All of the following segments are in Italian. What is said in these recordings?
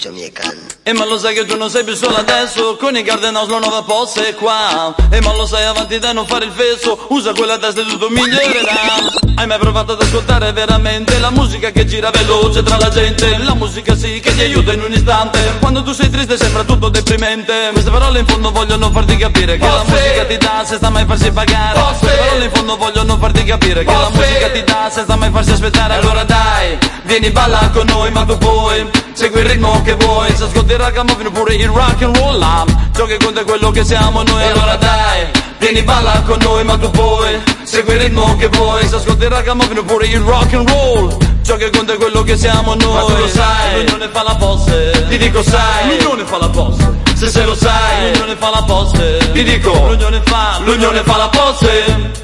E ma lo sai che tu non sei più solo adesso, con i Cardinals la nuova posta è qua. E ma lo sai avanti da non fare il fesso, usa quella testa e tutto migliorerà. Hai mai provato ad ascoltare veramente la musica che gira veloce tra la gente? La musica sì che ti aiuta in un istante, quando tu sei triste sembra tutto deprimente. Queste parole in fondo vogliono farti capire che la musica ti dà senza mai farsi pagare. Queste parole in fondo vogliono farti capire che la musica ti dà senza mai farsi aspettare. Allora dai, vieni balla con noi, ma tu puoi segui il ritmo che vuoi. Se ascolti il ragamuffin pure il rock and roll, ciò che conta è quello che siamo noi. Allora dai, vieni balla con noi, ma tu puoi segui il ritmo che vuoi. Se ascolti il ragamuffin pure il rock and roll, ciò che conta è quello che siamo noi. Ma tu lo sai, l'unione fa la posse. Ti dico sai, l'unione fa la posse. Se lo sai, l'unione fa la posse. Ti dico, l'unione fa la posse.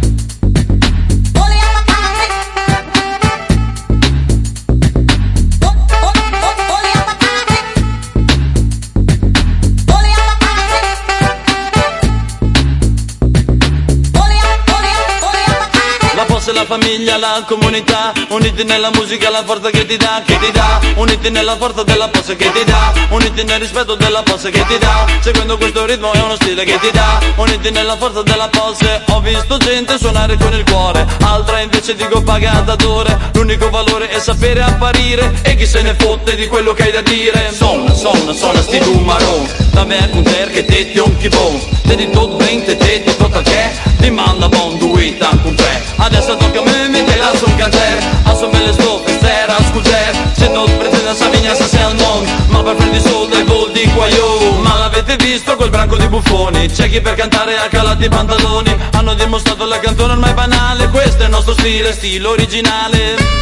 La famiglia, la comunità, uniti nella musica, la forza che ti dà, uniti nella forza della posse che ti dà, uniti nel rispetto della posse che ti dà, seguendo questo ritmo è uno stile che ti dà, uniti nella forza della posse. Ho visto gente suonare con il cuore, altra invece dico pagata d'ore. L'unico valore è sapere apparire, e chi se ne fotte di quello che hai da dire. Sonna sti numero, da me con te che te ti un kibon, te di tot bem, te ti tot che ti manda bon duita con te. Adesso tocca a me, mi te la son canter, a son belle stoffe, stera, scuger. Se non pretende sa vignassa sei al mondo, ma per prendi soldi e gol di qua io. Ma l'avete visto quel branco di buffoni? C'è chi per cantare ha calato i pantaloni, hanno dimostrato la canzone ormai banale. Questo è il nostro stile originale.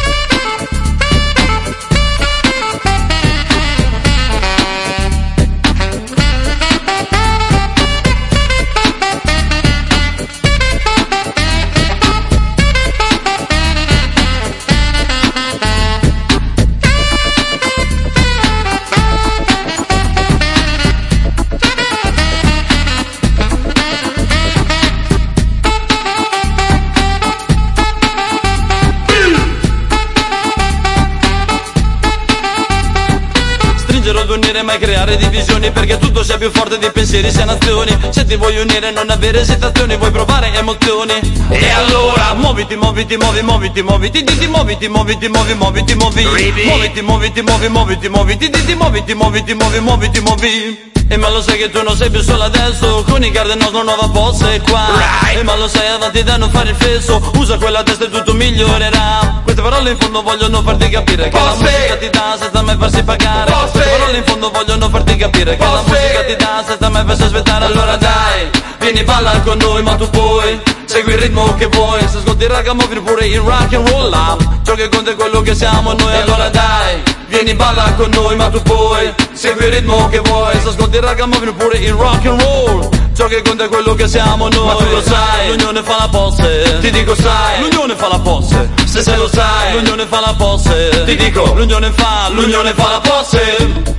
Mai creare divisioni, perché tutto sia più forte di pensieri sia nazioni. Se ti vuoi unire non avere esitazioni, vuoi provare emozioni. E allora muoviti, muoviti, muovi, muoviti, muoviti, diti, muoviti, muoviti, muovi, muoviti, muovi, muoviti, muoviti, muovi, muoviti, muoviti, diti, muoviti, muoviti, muovi, muoviti, muovi. E ma lo sai che tu non sei più solo adesso, con i Cardinals la nuova posta è qua. E ma lo sai avanti da non fare il fesso, usa quella testa e tutto migliorerà. Queste parole in fondo vogliono farti capire che la musica ti dà senza mai farsi pagare. Queste parole in fondo vogliono farti capire che la musica ti dà senza mai farsi aspettare. Allora dai, vieni balla con noi, ma tu puoi segui il ritmo che vuoi. Se ascolti il ragamuffin pure il rock and roll, ciò che conta è quello che siamo noi. Allora dai, vieni balla con noi, ma tu puoi segui il ritmo che vuoi. Se ascolti il ragamuffin pure il rock and roll, ciò che conta è quello che siamo noi. Ma tu lo sai, l'unione fa la posse. Ti dico sai, l'unione fa la posse. Se lo sai, l'unione fa la posse. Ti dico, l'unione fa la posse.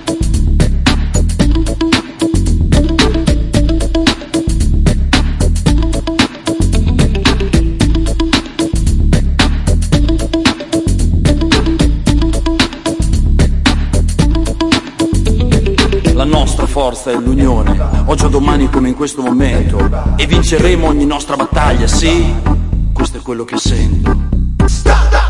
La nostra forza è l'unione, oggi o domani come in questo momento, e vinceremo ogni nostra battaglia, sì, questo è quello che sento.